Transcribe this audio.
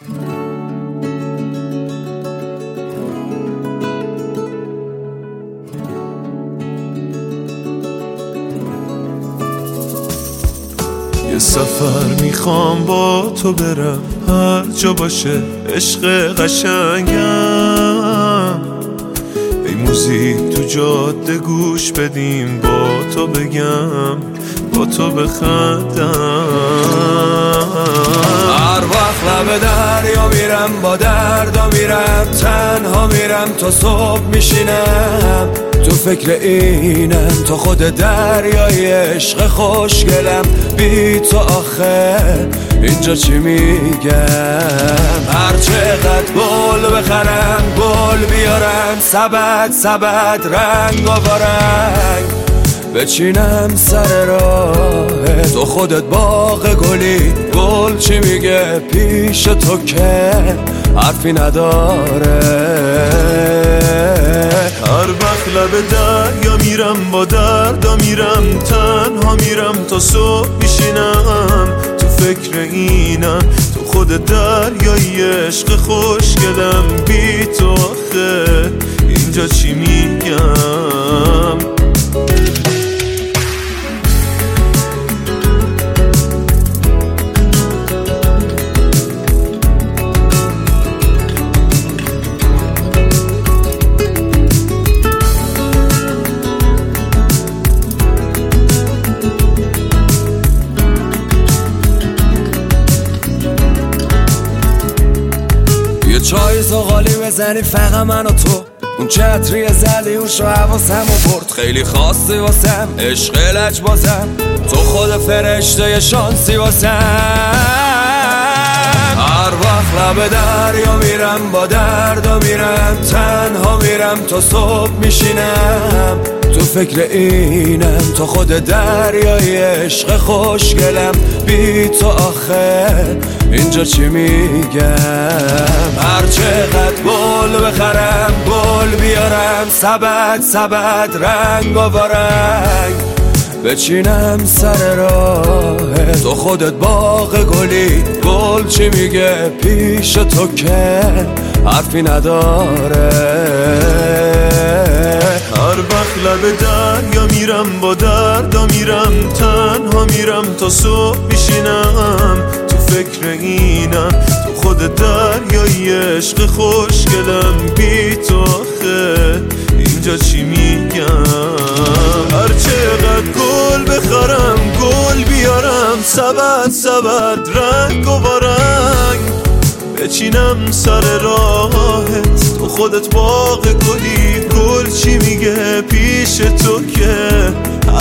یه سفر میخوام با تو برم، هر جا باشه عشق قشنگم. ای موزیک تو جاده گوش بدیم، با تو بگم با تو بخندم. هر وقت لب دریا میرم با دردا میرم، تنها میرم تا صبح میشینم. تو فکر اینم تا خود دریای عشق خوشگلم. بی تو آخه اینجا چی میگم؟ هر چقدر گل بخرم گل بیارم، سبد سبد رنگ و رنگ بچینم سر راه تو. خودت باغ گلی، گل چی میگه پیش تو که حرفی نداره. هر وقت لب دریا میرم با دردا میرم، تنها میرم تا صبح میشینم. تو فکر اینم تو خود دریای عشق خوشگلم. بی تو آخه اینجا چی میگم؟ چای زغالی بزنی فقط من و تو، اون چتری زلیوش و حواسمو برد. خیلی خاصی واسم عشق لجبازم، تو خود فرشته شانسی واسم. هر وقت لب دریا میرم با دردا میرم، تنها میرم تا صبح میشینم. تو فکر اینم تا خود دریای عشق خوشگلم. بی تو آخه اینجا چی میگم؟ هر چقدر گل بخرم گل بیارم، سبد سبد رنگ و رنگ بچینم سر راه تو. خودت باغ گلی، گل چی میگه پیش تو که حرفی نداره. هر وقت لب دریا میرم با دردا میرم، تنها میرم تا صبح میشینم. تو فکر اینم تو خود دریای عشق خوشگلم. بی تو آخه اینجا چی میگم؟ هر چقدر گل بخرم گل بیارم، سبد سبد رنگ و رنگ بچینم سر راهت. تو خودت باغ گلی، گل چی میگه پیش تو که